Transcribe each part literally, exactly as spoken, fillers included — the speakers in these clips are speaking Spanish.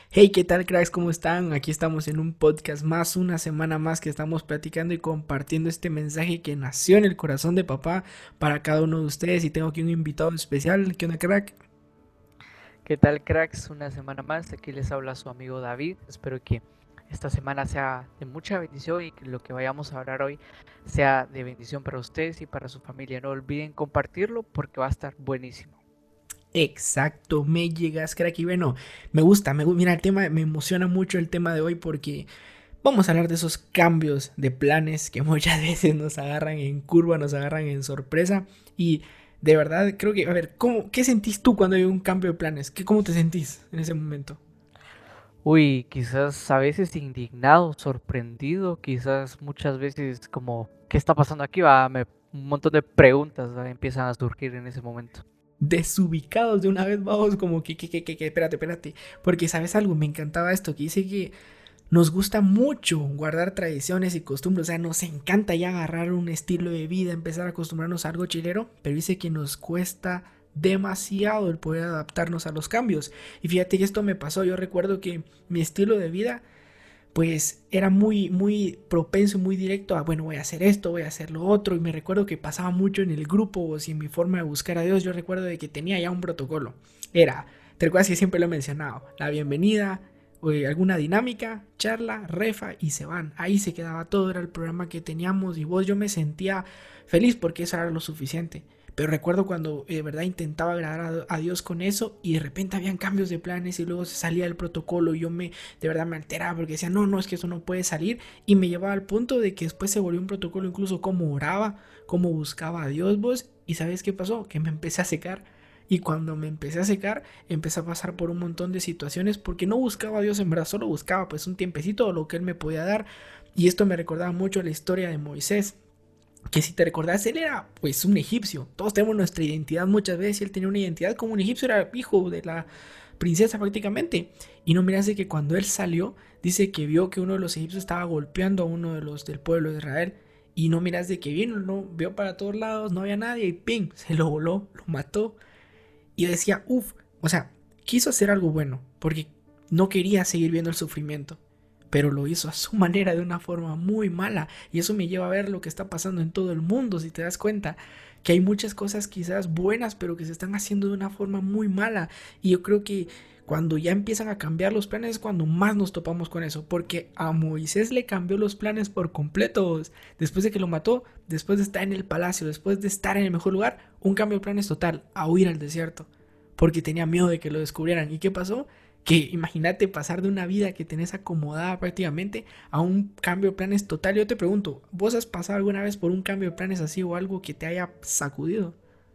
Hey, ¿qué tal, cracks? ¿Cómo están? Aquí estamos en un podcast más, una semana más que estamos platicando y compartiendo este mensaje que nació en el corazón de papá para cada uno de ustedes. Y tengo aquí un invitado especial. ¿Qué onda, crack? ¿Qué tal, cracks? Una semana más. Aquí les habla su amigo David. Espero que esta semana sea de mucha bendición y que lo que vayamos a hablar hoy sea de bendición para ustedes y para su familia. No olviden compartirlo porque va a estar buenísimo. Exacto, me llegas, crack. Y bueno, me gusta, me, gu- mira, el tema, me emociona mucho el tema de hoy porque vamos a hablar de esos cambios de planes que muchas veces nos agarran en curva, nos agarran en sorpresa. Y de verdad, creo que, a ver, ¿cómo, ¿qué sentís tú cuando hay un cambio de planes? ¿Qué, ¿Cómo te sentís en ese momento? Uy, quizás a veces indignado, sorprendido, quizás muchas veces como, ¿qué está pasando aquí? Va, me- un montón de preguntas, ¿va? Empiezan a surgir en ese momento. Desubicados de una vez, vamos, como que, que, que, que, que, espérate, espérate. Porque, ¿sabes algo? Me encantaba esto, que dice que nos gusta mucho guardar tradiciones y costumbres, o sea, nos encanta ya agarrar un estilo de vida, empezar a acostumbrarnos a algo chilero, pero dice que nos cuesta demasiado el poder adaptarnos a los cambios. Y fíjate que esto me pasó, yo recuerdo que mi estilo de vida pues era muy, muy propenso, muy directo a, bueno, voy a hacer esto, voy a hacer lo otro, y me recuerdo que pasaba mucho en el grupo, o si en mi forma de buscar a Dios, yo recuerdo de que tenía ya un protocolo. Era, te recuerdas que siempre lo he mencionado, la bienvenida, o alguna dinámica, charla, refa, y se van. Ahí se quedaba todo, era el programa que teníamos, y vos yo me sentía feliz porque eso era lo suficiente. Pero recuerdo cuando eh, de verdad intentaba agradar a, a Dios con eso y de repente habían cambios de planes y luego se salía el protocolo y yo me de verdad me alteraba porque decía, no, no, es que eso no puede salir. Y me llevaba al punto de que después se volvió un protocolo incluso cómo oraba, cómo buscaba a Dios vos. Y ¿sabes qué pasó? Que me empecé a secar. Y cuando me empecé a secar, empecé a pasar por un montón de situaciones porque no buscaba a Dios en verdad, solo buscaba pues un tiempecito o lo que Él me podía dar. Y esto me recordaba mucho la historia de Moisés, que si te recordás, él era pues un egipcio. Todos tenemos nuestra identidad muchas veces y él tenía una identidad como un egipcio, era hijo de la princesa prácticamente. Y no mirase que cuando él salió, dice que vio que uno de los egipcios estaba golpeando a uno de los del pueblo de Israel. Y no miras de que vino, no vio para todos lados, no había nadie y ¡ping! Se lo voló, lo mató. Y yo decía, uff, o sea, quiso hacer algo bueno, porque no quería seguir viendo el sufrimiento, pero lo hizo a su manera de una forma muy mala. Y eso me lleva a ver lo que está pasando en todo el mundo, si te das cuenta, que hay muchas cosas quizás buenas, pero que se están haciendo de una forma muy mala. Y yo creo que cuando ya empiezan a cambiar los planes es cuando más nos topamos con eso, porque a Moisés le cambió los planes por completo. Después de que lo mató, después de estar en el palacio, después de estar en el mejor lugar, un cambio de planes total, a huir al desierto, porque tenía miedo de que lo descubrieran. ¿Y qué pasó? Que imagínate pasar de una vida que tenés acomodada prácticamente a un cambio de planes total. Yo te pregunto, ¿vos has pasado alguna vez por un cambio de planes así o algo que te haya sacudido?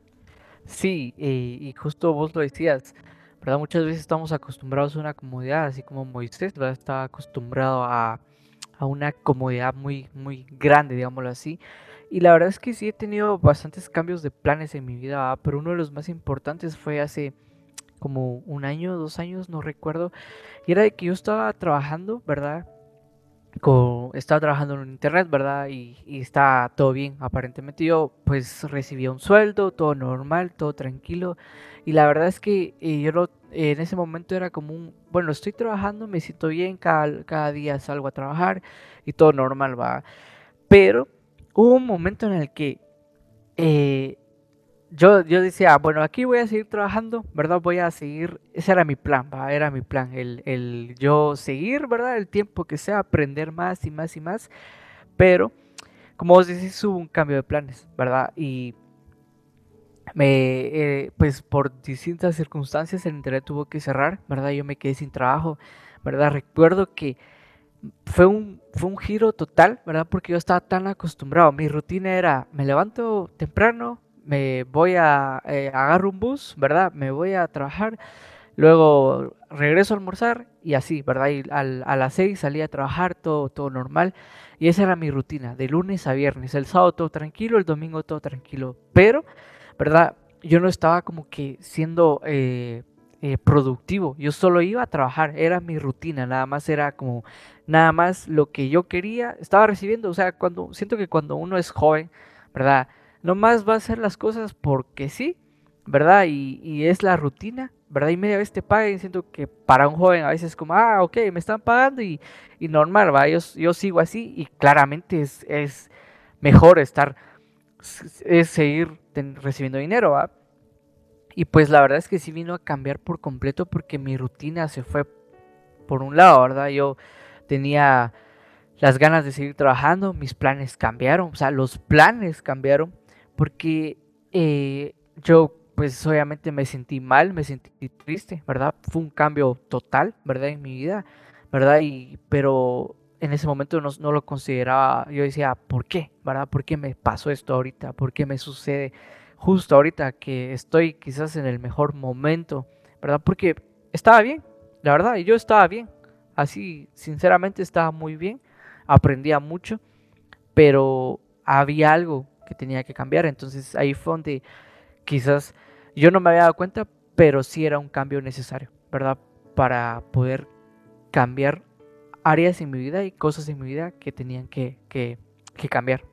Sí, eh, y justo vos lo decías, ¿verdad? Muchas veces estamos acostumbrados a una comodidad, así como Moisés, ¿verdad? Estaba acostumbrado a, a una comodidad muy, muy grande, digámoslo así. Y la verdad es que sí he tenido bastantes cambios de planes en mi vida, ¿verdad? Pero uno de los más importantes fue hace como un año, dos años, no recuerdo. Y era de que yo estaba trabajando, ¿verdad? co- estaba trabajando en internet, ¿verdad? Y, y está todo bien. Aparentemente yo pues recibía un sueldo, todo normal, todo tranquilo. Y la verdad es que eh, yo lo- en ese momento era como un, bueno, estoy trabajando, me siento bien, cada, cada día salgo a trabajar y todo normal, va. Pero hubo un momento en el que eh, yo, yo decía, bueno, aquí voy a seguir trabajando, ¿verdad? Voy a seguir, ese era mi plan, ¿va? Era mi plan, el, el yo seguir, ¿verdad? El tiempo que sea, aprender más y más y más, pero como vos decís, hubo un cambio de planes, ¿verdad? Y me, eh, pues por distintas circunstancias el internet tuvo que cerrar, ¿verdad? Yo me quedé sin trabajo, ¿verdad? Recuerdo que fue un, fue un giro total, ¿verdad? Porque yo estaba tan acostumbrado. Mi rutina era, me levanto temprano, me voy a, eh, agarro un bus, ¿verdad? Me voy a trabajar, luego regreso a almorzar y así, ¿verdad? Y al- a las seis salía a trabajar, todo, todo normal. Y esa era mi rutina, de lunes a viernes. El sábado todo tranquilo, el domingo todo tranquilo. Pero, ¿verdad? Yo no estaba como que siendo eh, eh, productivo. Yo solo iba a trabajar, era mi rutina, nada más era como, nada más lo que yo quería, estaba recibiendo. O sea, cuando, siento que cuando uno es joven, ¿verdad? Nomás va a hacer las cosas porque sí, ¿verdad? Y, y es la rutina, ¿verdad? Y media vez te paguen, siento que para un joven a veces es como, ah, ok, me están pagando y, y normal, ¿va? Yo, yo sigo así y claramente es, es mejor estar, es seguir ten- recibiendo dinero, ¿va? Y pues la verdad es que sí vino a cambiar por completo porque mi rutina se fue por un lado, ¿verdad? Yo tenía las ganas de seguir trabajando, mis planes cambiaron, o sea, los planes cambiaron porque eh, yo pues obviamente me sentí mal, me sentí triste, ¿verdad? Fue un cambio total, ¿verdad? En mi vida, ¿verdad? Y, pero en ese momento no, no lo consideraba, yo decía, ¿por qué? ¿Verdad? ¿Por qué me pasó esto ahorita? ¿Por qué me sucede justo ahorita que estoy quizás en el mejor momento? ¿Verdad? Porque estaba bien, la verdad, y yo estaba bien, así sinceramente estaba muy bien, aprendía mucho, pero había algo que tenía que cambiar. Entonces ahí fue donde quizás yo no me había dado cuenta, pero sí era un cambio necesario, ¿verdad? Para poder cambiar áreas en mi vida y cosas en mi vida que tenían que, que, que cambiar.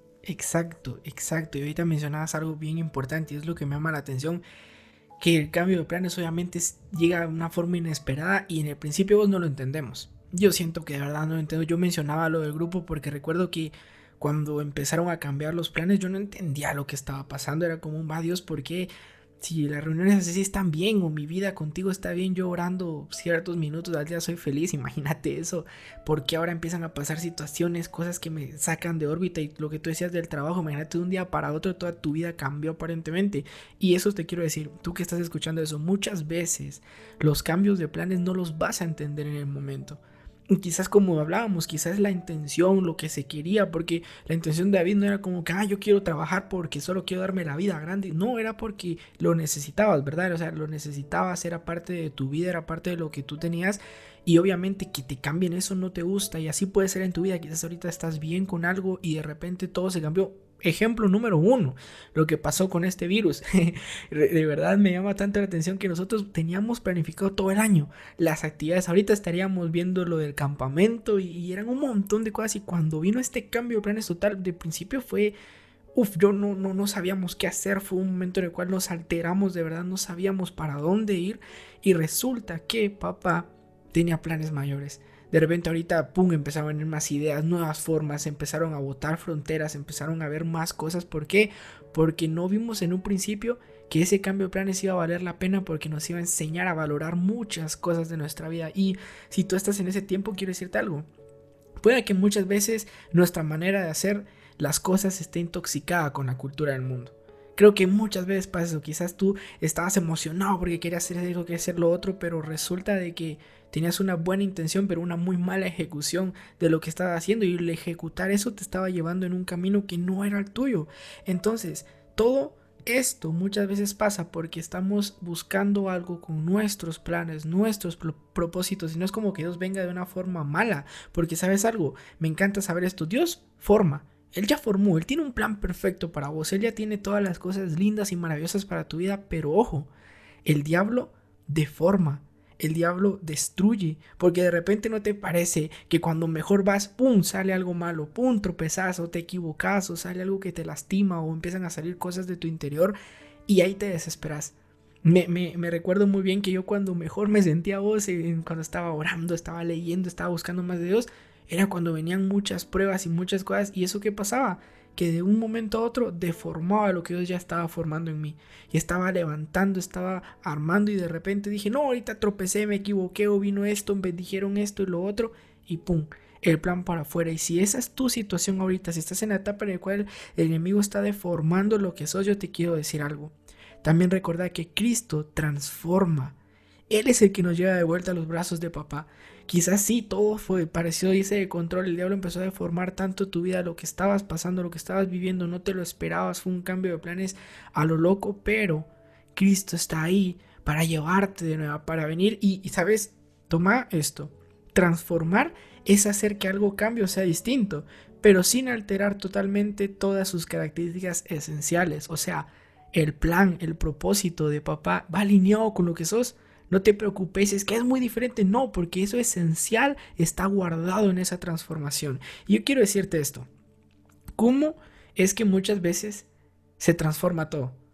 Exacto, exacto. Y ahorita mencionabas algo bien importante y es lo que me llama la atención, que el cambio de planes obviamente es- llega de una forma inesperada y en el principio vos no lo entendemos. Yo siento que de verdad no lo entiendo. Yo mencionaba lo del grupo porque recuerdo que cuando empezaron a cambiar los planes yo no entendía lo que estaba pasando. Era como, va Dios, ¿por qué? Si las reuniones así están bien o mi vida contigo está bien, yo orando ciertos minutos al día soy feliz, imagínate eso. Porque ahora empiezan a pasar situaciones, cosas que me sacan de órbita y lo que tú decías del trabajo, imagínate de un día para otro toda tu vida cambió aparentemente. Y eso te quiero decir, tú que estás escuchando eso, muchas veces los cambios de planes no los vas a entender en el momento. Y quizás como hablábamos, quizás la intención, lo que se quería, porque la intención de David no era como que, ah, yo quiero trabajar porque solo quiero darme la vida grande. No, era porque lo necesitabas, ¿verdad? O sea, lo necesitabas, era parte de tu vida, era parte de lo que tú tenías. Y obviamente que te cambien eso no te gusta y así puede ser en tu vida. Quizás ahorita estás bien con algo y de repente todo se cambió. Ejemplo número uno, lo que pasó con este virus. De verdad me llama tanto la atención que nosotros teníamos planificado todo el año las actividades. Ahorita estaríamos viendo lo del campamento y, y eran un montón de cosas. Y cuando vino este cambio de planes total, de principio fue, uff, yo no, no, no sabíamos qué hacer. Fue un momento en el cual nos alteramos, de verdad no sabíamos para dónde ir. Y resulta que papá tenía planes mayores. De repente ahorita, pum, empezaron a venir más ideas, nuevas formas, empezaron a botar fronteras, empezaron a ver más cosas. ¿Por qué? Porque no vimos en un principio que ese cambio de planes iba a valer la pena porque nos iba a enseñar a valorar muchas cosas de nuestra vida. Y si tú estás en ese tiempo, quiero decirte algo. Puede que muchas veces nuestra manera de hacer las cosas esté intoxicada con la cultura del mundo. Creo que muchas veces pasa eso. Quizás tú estabas emocionado porque querías hacer eso, querías hacer lo otro, pero resulta de que tenías una buena intención, pero una muy mala ejecución de lo que estabas haciendo. Y el ejecutar eso te estaba llevando en un camino que no era el tuyo. Entonces, todo esto muchas veces pasa porque estamos buscando algo con nuestros planes, nuestros pro- propósitos, y no es como que Dios venga de una forma mala, porque sabes algo, me encanta saber esto, Dios forma, Él ya formó, Él tiene un plan perfecto para vos, Él ya tiene todas las cosas lindas y maravillosas para tu vida, pero ojo, el diablo deforma. El diablo destruye, porque de repente no te parece que cuando mejor vas, pum, sale algo malo, pum, tropezas o te equivocas o sale algo que te lastima o empiezan a salir cosas de tu interior y ahí te desesperas. Me, me, me recuerdo muy bien que yo cuando mejor me sentía vos, eh, cuando estaba orando, estaba leyendo, estaba buscando más de Dios, era cuando venían muchas pruebas y muchas cosas. ¿Y eso qué pasaba? Que de un momento a otro deformaba lo que Dios ya estaba formando en mí. Y estaba levantando, estaba armando y de repente dije, no, ahorita tropecé, me equivoqué o vino esto, me dijeron esto y lo otro y pum, el plan para afuera. Y si esa es tu situación ahorita, si estás en la etapa en la cual el enemigo está deformando lo que sos, yo te quiero decir algo. También recordar que Cristo transforma. Él es el que nos lleva de vuelta a los brazos de papá. Quizás sí, todo fue pareció irse de control. El diablo empezó a deformar tanto tu vida, lo que estabas pasando, lo que estabas viviendo, no te lo esperabas. Fue un cambio de planes a lo loco, pero Cristo está ahí para llevarte de nuevo, para venir. Y, y sabes, toma esto. Transformar es hacer que algo cambie o sea distinto, pero sin alterar totalmente todas sus características esenciales. O sea, el plan, el propósito de papá va alineado con lo que sos. No te preocupes, es que es muy diferente. No, porque eso esencial está guardado en esa transformación. Y yo quiero decirte esto. ¿Cómo es que muchas veces se transforma todo?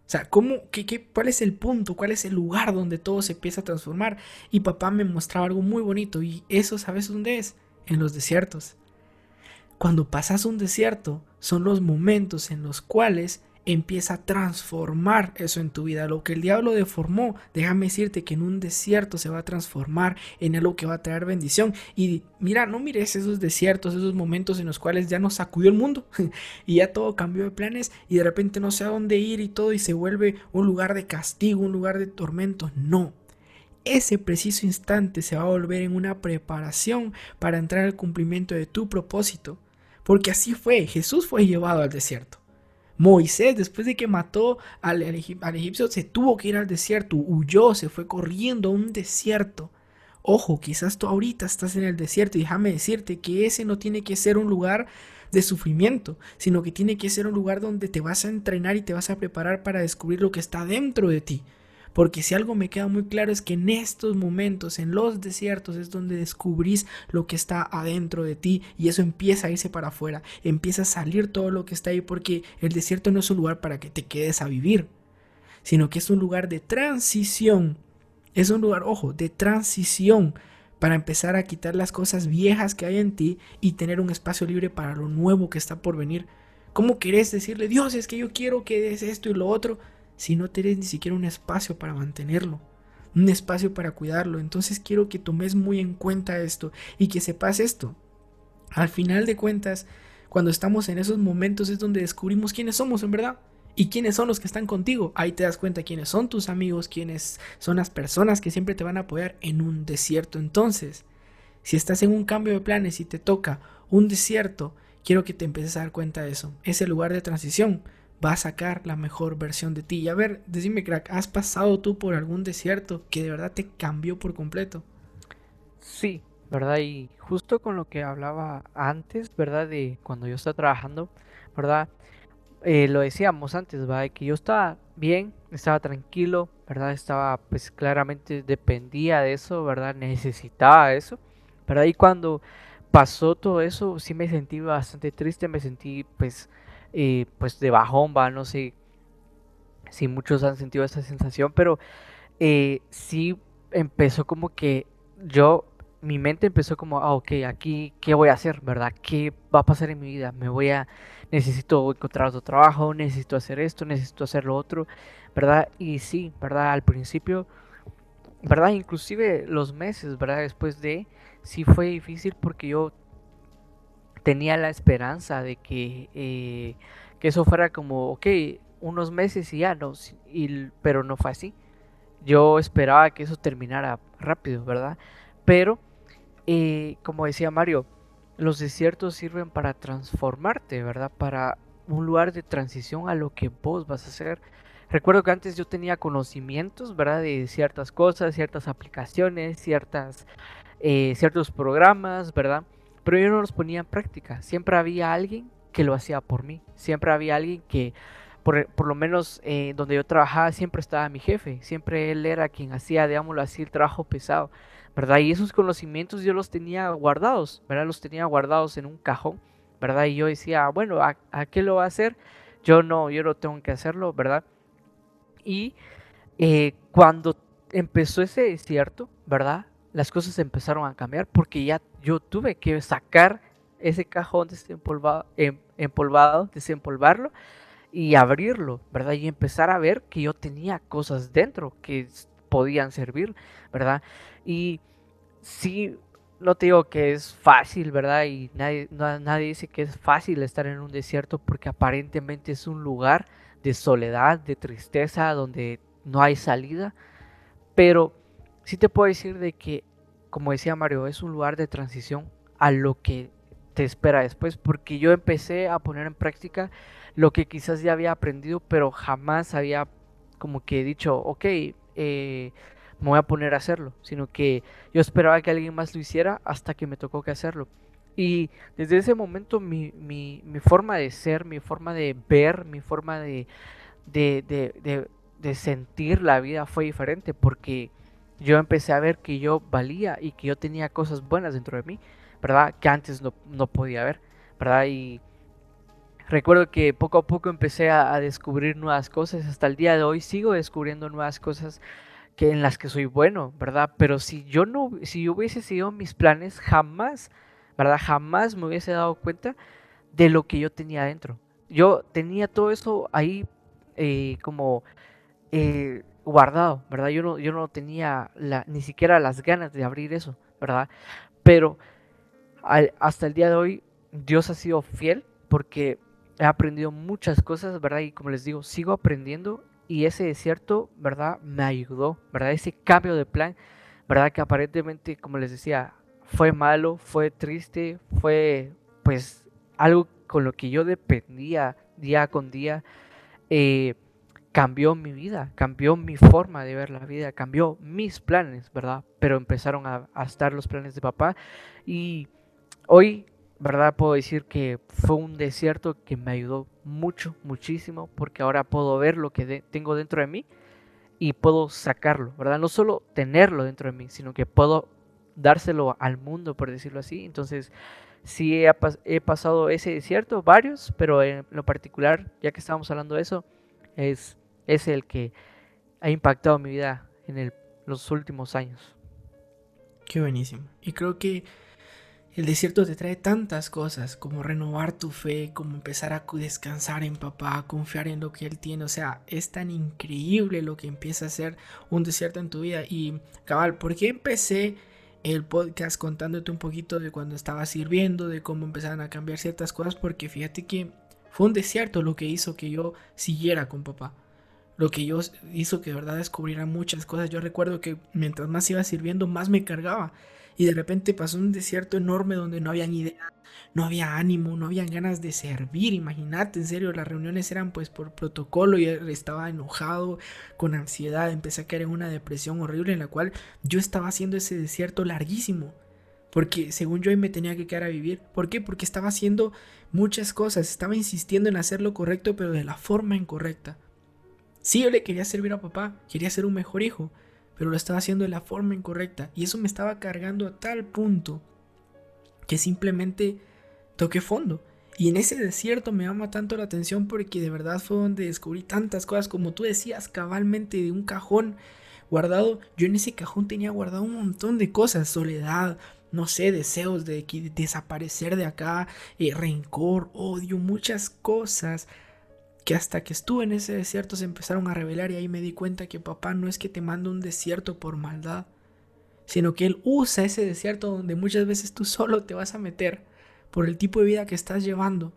O sea, ¿cómo, qué, qué, ¿cuál es el punto? ¿Cuál es el lugar donde todo se empieza a transformar? Y papá me mostraba algo muy bonito y eso, ¿sabes dónde es? En los desiertos. Cuando pasas un desierto, son los momentos en los cuales empieza a transformar eso en tu vida. Lo que el diablo deformó, déjame decirte que en un desierto se va a transformar en algo que va a traer bendición. Y mira, no mires esos desiertos, esos momentos en los cuales ya nos sacudió el mundo y ya todo cambió de planes y de repente no sé a dónde ir y todo y se vuelve un lugar de castigo, un lugar de tormento. No. Ese preciso instante se va a volver en una preparación para entrar al cumplimiento de tu propósito. Porque así fue, Jesús fue llevado al desierto. Moisés, después de que mató al, al egipcio, se tuvo que ir al desierto, huyó, se fue corriendo a un desierto. Ojo, quizás tú ahorita estás en el desierto y déjame decirte que ese no tiene que ser un lugar de sufrimiento, sino que tiene que ser un lugar donde te vas a entrenar y te vas a preparar para descubrir lo que está dentro de ti. Porque si algo me queda muy claro es que en estos momentos, en los desiertos, es donde descubrís lo que está adentro de ti y eso empieza a irse para afuera, empieza a salir todo lo que está ahí porque el desierto no es un lugar para que te quedes a vivir, sino que es un lugar de transición, es un lugar, ojo, de transición para empezar a quitar las cosas viejas que hay en ti y tener un espacio libre para lo nuevo que está por venir. ¿Cómo querés decirle, Dios, es que yo quiero que des esto y lo otro? Si no tienes ni siquiera un espacio para mantenerlo, un espacio para cuidarlo. Entonces quiero que tomes muy en cuenta esto y que sepas esto. Al final de cuentas, cuando estamos en esos momentos es donde descubrimos quiénes somos en verdad y quiénes son los que están contigo. Ahí te das cuenta quiénes son tus amigos, quiénes son las personas que siempre te van a apoyar en un desierto. Entonces, si estás en un cambio de planes y te toca un desierto, quiero que te empieces a dar cuenta de eso. Ese lugar de transición va a sacar la mejor versión de ti. Y a ver, decime, crack, ¿has pasado tú por algún desierto que de verdad te cambió por completo? Sí, ¿verdad? Y justo con lo que hablaba antes, ¿verdad? De cuando yo estaba trabajando, ¿verdad? Eh, lo decíamos antes, ¿verdad? Que yo estaba bien, estaba tranquilo, ¿verdad? Estaba, pues claramente dependía de eso, ¿verdad? Necesitaba eso, ¿verdad? Y cuando pasó todo eso, sí me sentí bastante triste, me sentí, pues, eh, pues de bajón, ¿va? No sé si muchos han sentido esa sensación, pero eh, sí empezó como que yo, mi mente empezó como, ah, ok, aquí, ¿qué voy a hacer, verdad? ¿Qué va a pasar en mi vida? Me voy a, necesito encontrar otro trabajo, necesito hacer esto, necesito hacer lo otro, ¿verdad? Y sí, ¿verdad? Al principio, ¿verdad? Inclusive los meses, ¿verdad? Después de, sí fue difícil porque yo tenía la esperanza de que, eh, que eso fuera como, ok, unos meses y ya, no, y, pero no fue así. Yo esperaba que eso terminara rápido, ¿verdad? Pero, eh, como decía Mario, los desiertos sirven para transformarte, ¿verdad? Para un lugar de transición a lo que vos vas a hacer. Recuerdo que antes yo tenía conocimientos, ¿verdad? De ciertas cosas, ciertas aplicaciones, ciertas, eh, ciertos programas, ¿verdad? Pero yo no los ponía en práctica. Siempre había alguien que lo hacía por mí. Siempre había alguien que por, por, lo menos eh, donde yo trabajaba siempre estaba mi jefe, siempre él era quien hacía, digámoslo así, el trabajo pesado, ¿verdad? Y esos conocimientos yo los tenía guardados, ¿verdad? Los tenía guardados en un cajón, ¿verdad? Y yo decía, bueno, ¿a, a qué lo va a hacer? Yo no, yo no tengo que hacerlo, ¿verdad? Y eh, cuando empezó ese desierto, ¿verdad? Las cosas empezaron a cambiar porque ya yo tuve que sacar ese cajón desempolvado, em, empolvado, desempolvarlo y abrirlo, ¿verdad? Y empezar a ver que yo tenía cosas dentro que podían servir, ¿verdad? Y sí, no te digo que es fácil, ¿verdad? Y nadie, no, nadie dice que es fácil estar en un desierto porque aparentemente es un lugar de soledad, de tristeza, donde no hay salida, pero sí te puedo decir de que, como decía Mario, es un lugar de transición a lo que te espera después, porque yo empecé a poner en práctica lo que quizás ya había aprendido, pero jamás había como que dicho, ok, eh, me voy a poner a hacerlo, sino que yo esperaba que alguien más lo hiciera hasta que me tocó que hacerlo. Y desde ese momento mi, mi, mi forma de ser, mi forma de ver, mi forma de, de, de, de, de sentir la vida fue diferente, porque yo empecé a ver que yo valía y que yo tenía cosas buenas dentro de mí, ¿verdad? Que antes no, no podía ver, ¿verdad? Y recuerdo que poco a poco empecé a, a descubrir nuevas cosas. Hasta el día de hoy sigo descubriendo nuevas cosas que en las que soy bueno, ¿verdad? Pero si yo no, si yo hubiese seguido mis planes, jamás, ¿verdad? Jamás me hubiese dado cuenta de lo que yo tenía adentro. Yo tenía todo eso ahí eh, como eh, guardado, ¿verdad? Yo no, yo no tenía la, ni siquiera las ganas de abrir eso, ¿verdad? Pero al- hasta el día de hoy Dios ha sido fiel porque he aprendido muchas cosas, ¿verdad? Y como les digo, sigo aprendiendo y ese desierto, ¿verdad? Me ayudó, ¿verdad? Ese cambio de plan, ¿verdad? Que aparentemente, como les decía, fue malo, fue triste, fue pues algo con lo que yo dependía día con día, eh, cambió mi vida, cambió mi forma de ver la vida, cambió mis planes, ¿verdad? Pero empezaron a, a estar los planes de papá y hoy, ¿verdad? Puedo decir que fue un desierto que me ayudó mucho, muchísimo, porque ahora puedo ver lo que de- tengo dentro de mí y puedo sacarlo, ¿verdad? No solo tenerlo dentro de mí, sino que puedo dárselo al mundo, por decirlo así. Entonces, sí he, pas- he pasado ese desierto, varios, pero en lo particular, ya que estábamos hablando de eso, es, es el que ha impactado mi vida en el- los últimos años. Qué buenísimo. Y creo que el desierto te trae tantas cosas, como renovar tu fe, como empezar a cu- descansar en papá, confiar en lo que él tiene. O sea, es tan increíble lo que empieza a ser un desierto en tu vida. Y cabal, ¿por qué empecé el podcast contándote un poquito de cuando estaba sirviendo, de cómo empezaron a cambiar ciertas cosas? Porque fíjate que fue un desierto lo que hizo que yo siguiera con papá. Lo que yo hizo que de verdad descubriera muchas cosas. Yo recuerdo que mientras más iba sirviendo, más me cargaba. Y de repente pasó un desierto enorme donde no había ni idea, no había ánimo, no había ganas de servir. Imagínate, en serio, las reuniones eran pues por protocolo y estaba enojado, con ansiedad. Empecé a caer en una depresión horrible en la cual yo estaba haciendo ese desierto larguísimo. Porque según yo ahí me tenía que quedar a vivir. ¿Por qué? Porque estaba haciendo muchas cosas. Estaba insistiendo en hacer lo correcto, pero de la forma incorrecta. Sí, yo le quería servir a papá, quería ser un mejor hijo, pero lo estaba haciendo de la forma incorrecta. Y eso me estaba cargando a tal punto que simplemente toqué fondo. Y en ese desierto me llama tanto la atención porque de verdad fue donde descubrí tantas cosas, como tú decías, cabalmente de un cajón guardado. Yo en ese cajón tenía guardado un montón de cosas, soledad, no sé, deseos de, que- desaparecer de acá, eh, rencor, odio, muchas cosas que hasta que estuve en ese desierto se empezaron a revelar y ahí me di cuenta que papá no es que te manda un desierto por maldad, sino que él usa ese desierto donde muchas veces tú solo te vas a meter por el tipo de vida que estás llevando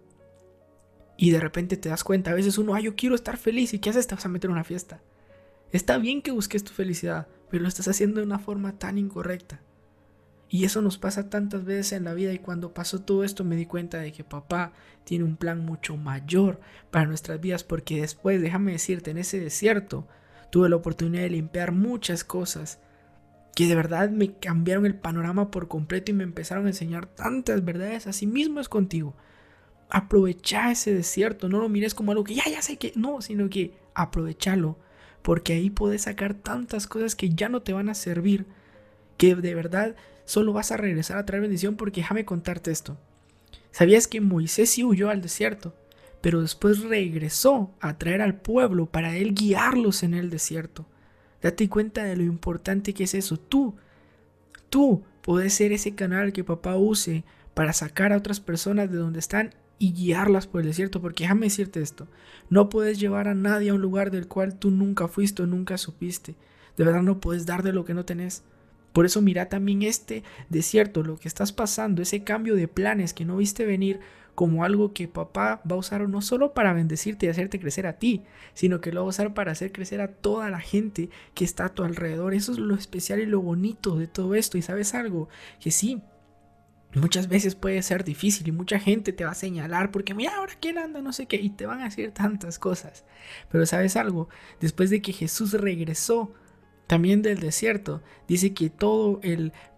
y de repente te das cuenta, a veces uno, ah, yo quiero estar feliz y ¿qué haces? Te vas a meter en una fiesta. Está bien que busques tu felicidad, pero lo estás haciendo de una forma tan incorrecta. Y eso nos pasa tantas veces en la vida y cuando pasó todo esto me di cuenta de que papá tiene un plan mucho mayor para nuestras vidas porque después, déjame decirte, en ese desierto tuve la oportunidad de limpiar muchas cosas que de verdad me cambiaron el panorama por completo y me empezaron a enseñar tantas verdades. Así mismo es contigo. Aprovecha ese desierto, no lo mires como algo que ya, ya sé que no, sino que aprovechalo porque ahí puedes sacar tantas cosas que ya no te van a servir, que de verdad solo vas a regresar a traer bendición porque déjame contarte esto. ¿Sabías que Moisés sí huyó al desierto? Pero después regresó a traer al pueblo para él guiarlos en el desierto. Date cuenta de lo importante que es eso. Tú, tú puedes ser ese canal que papá use para sacar a otras personas de donde están y guiarlas por el desierto. Porque déjame decirte esto. No puedes llevar a nadie a un lugar del cual tú nunca fuiste o nunca supiste. De verdad no puedes dar de lo que no tenés. Por eso mira también este desierto, lo que estás pasando, ese cambio de planes que no viste venir como algo que papá va a usar no solo para bendecirte y hacerte crecer a ti, sino que lo va a usar para hacer crecer a toda la gente que está a tu alrededor. Eso es lo especial y lo bonito de todo esto. Y sabes algo, que sí, muchas veces puede ser difícil y mucha gente te va a señalar porque mira ahora quién anda, no sé qué, y te van a decir tantas cosas. Pero sabes algo, después de que Jesús regresó también del desierto, dice que todo el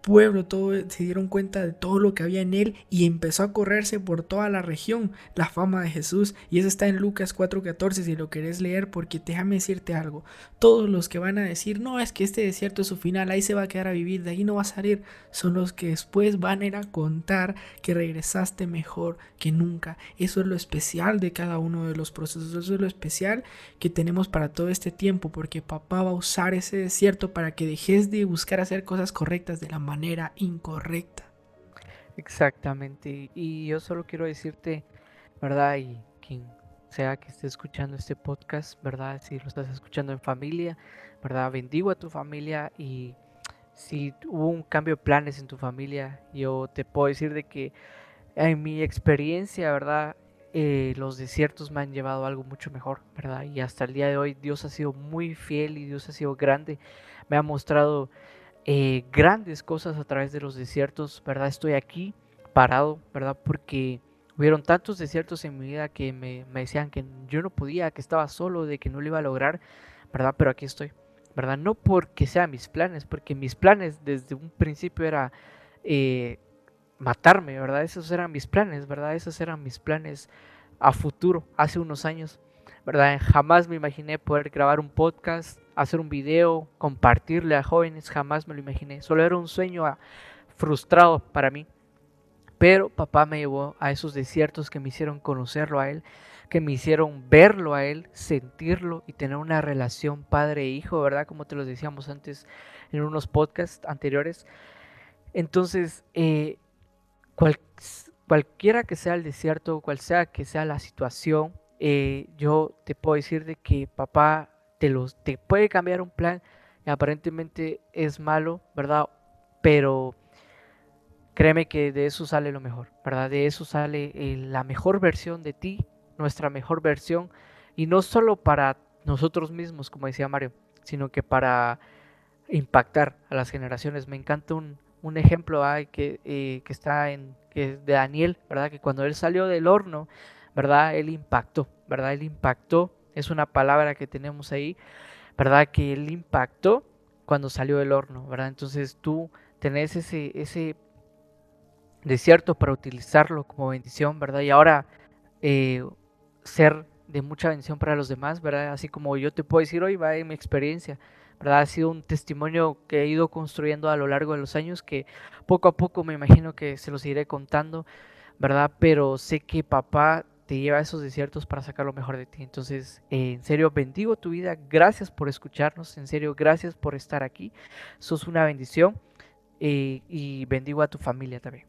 pueblo, todo, se dieron cuenta de todo lo que había en él y empezó a correrse por toda la región la fama de Jesús. Y eso está en Lucas cuatro catorce si lo querés leer, porque déjame decirte algo, todos los que van a decir no, es que este desierto es su final, ahí se va a quedar a vivir, de ahí no va a salir, son los que después van a ir a contar que regresaste mejor que nunca. Eso es lo especial de cada uno de los procesos, eso es lo especial que tenemos para todo este tiempo, porque papá va a usar ese desierto para que dejes de buscar hacer cosas correctas de la manera incorrecta. Exactamente. Y yo solo quiero decirte, ¿verdad? Y quien sea que esté escuchando este podcast, ¿verdad? Si lo estás escuchando en familia, ¿verdad? Bendigo a tu familia, y si hubo un cambio de planes en tu familia, yo te puedo decir de que en mi experiencia, ¿verdad? Eh, los desiertos me han llevado a algo mucho mejor, ¿verdad? Y hasta el día de hoy Dios ha sido muy fiel y Dios ha sido grande. Me ha mostrado eh, grandes cosas a través de los desiertos, ¿verdad? Estoy aquí parado, ¿verdad? Porque hubieron tantos desiertos en mi vida que me, me decían que yo no podía, que estaba solo, de que no lo iba a lograr, ¿verdad? Pero aquí estoy, ¿verdad? No porque sean mis planes, porque mis planes desde un principio era eh, matarme, ¿verdad? Esos eran mis planes, ¿verdad? Esos eran mis planes a futuro, hace unos años, ¿verdad? Jamás me imaginé poder grabar un podcast, hacer un video, compartirle a jóvenes, jamás me lo imaginé. Solo era un sueño ah, frustrado para mí. Pero papá me llevó a esos desiertos que me hicieron conocerlo a él, que me hicieron verlo a él, sentirlo y tener una relación padre e hijo, ¿verdad? Como te lo decíamos antes en unos podcasts anteriores. Entonces, eh, cual, cualquiera que sea el desierto, cual sea que sea la situación, eh, yo te puedo decir de que papá te, los, te puede cambiar un plan y aparentemente es malo, ¿verdad? Pero créeme que de eso sale lo mejor, ¿verdad? De eso sale eh, la mejor versión de ti, nuestra mejor versión, y no solo para nosotros mismos, como decía Mario, sino que para impactar a las generaciones. Me encanta un, un ejemplo ay, que, eh, que está en que es de Daniel, ¿verdad? Que cuando él salió del horno, ¿verdad? Él impactó, ¿verdad? Él impactó, es una palabra que tenemos ahí, ¿verdad? Que él impactó cuando salió del horno, ¿verdad? Entonces tú tenés ese, ese desierto para utilizarlo como bendición, ¿verdad? Y ahora eh, ser de mucha bendición para los demás, ¿verdad? Así como yo te puedo decir hoy, va en mi experiencia, ¿verdad? Ha sido un testimonio que he ido construyendo a lo largo de los años, que poco a poco me imagino que se los iré contando, ¿verdad? Pero sé que papá te lleva a esos desiertos para sacar lo mejor de ti. Entonces, eh, en serio, bendigo tu vida. Gracias por escucharnos. En serio, gracias por estar aquí. Sos una bendición. Eh, y bendigo a tu familia también.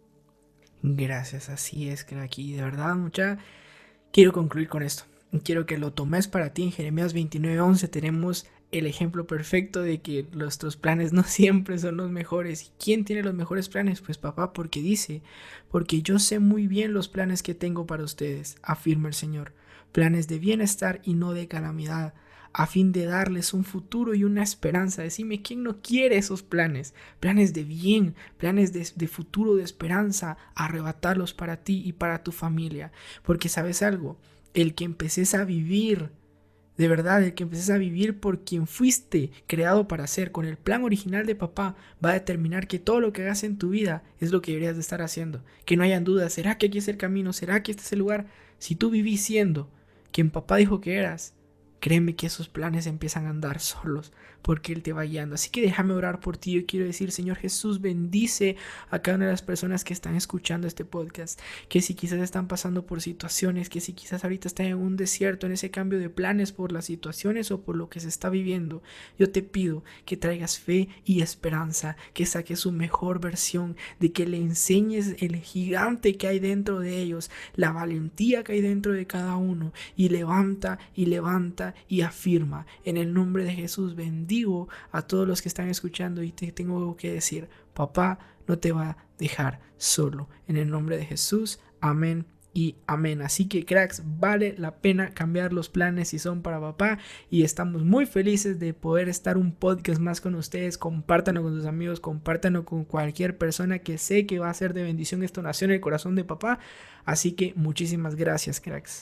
Gracias, así es, crack. Y de verdad, mucha, quiero concluir con esto. Quiero que lo tomes para ti. En Jeremías veintinueve once tenemos el ejemplo perfecto de que nuestros planes no siempre son los mejores. ¿Y quién tiene los mejores planes? Pues papá, porque dice, porque yo sé muy bien los planes que tengo para ustedes, afirma el Señor, planes de bienestar y no de calamidad, a fin de darles un futuro y una esperanza. Decime, ¿quién no quiere esos planes? Planes de bien, planes de, de futuro, de esperanza, arrebatarlos para ti y para tu familia. Porque sabes algo, el que empeces a vivir, de verdad, el que empeces a vivir por quien fuiste creado para ser, con el plan original de papá, va a determinar que todo lo que hagas en tu vida es lo que deberías de estar haciendo. Que no hayan dudas, ¿será que aquí es el camino? ¿Será que este es el lugar? Si tú vivís siendo quien papá dijo que eras, créeme que esos planes empiezan a andar solos porque Él te va guiando. Así que déjame orar por ti. Yo quiero decir, Señor Jesús, bendice a cada una de las personas que están escuchando este podcast, que si quizás están pasando por situaciones, que si quizás ahorita están en un desierto, en ese cambio de planes por las situaciones o por lo que se está viviendo, yo te pido que traigas fe y esperanza, que saques su mejor versión, de que le enseñes el gigante que hay dentro de ellos, la valentía que hay dentro de cada uno, y levanta y levanta y afirma. En el nombre de Jesús bendigo a todos los que están escuchando y te tengo que decir, papá no te va a dejar solo. En el nombre de Jesús, amén y amén. Así que cracks, vale la pena cambiar los planes si son para papá, y estamos muy felices de poder estar un podcast más con ustedes. Compártanlo con sus amigos, compártanlo con cualquier persona que sé que va a ser de bendición. Esto nació en el corazón de papá, así que muchísimas gracias, cracks.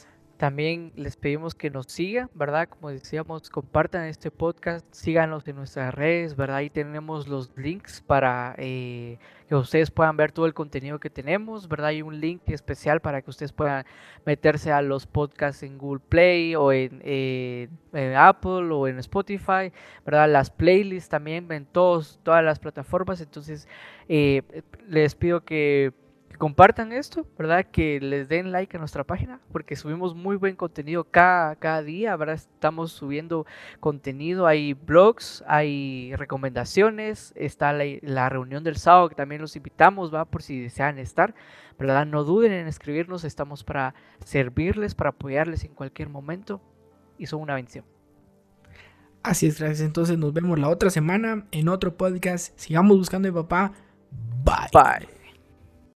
También les pedimos que nos sigan, ¿verdad? Como decíamos, compartan este podcast, síganos en nuestras redes, ¿verdad? Ahí tenemos los links para eh, que ustedes puedan ver todo el contenido que tenemos, ¿verdad? Hay un link especial para que ustedes puedan meterse a los podcasts en Google Play o en, eh, en Apple o en Spotify, ¿verdad? Las playlists también en todos, todas las plataformas. Entonces, eh, les pido que que compartan esto, ¿verdad? Que les den like a nuestra página, porque subimos muy buen contenido cada, cada día, ¿verdad? Estamos subiendo contenido, hay blogs, hay recomendaciones, está la, la reunión del sábado, que también los invitamos, ¿va? Por si desean estar, ¿verdad? No duden en escribirnos, estamos para servirles, para apoyarles en cualquier momento, y son una bendición. Así es, gracias. Entonces nos vemos la otra semana en otro podcast. Sigamos buscando a mi papá. Bye. Bye.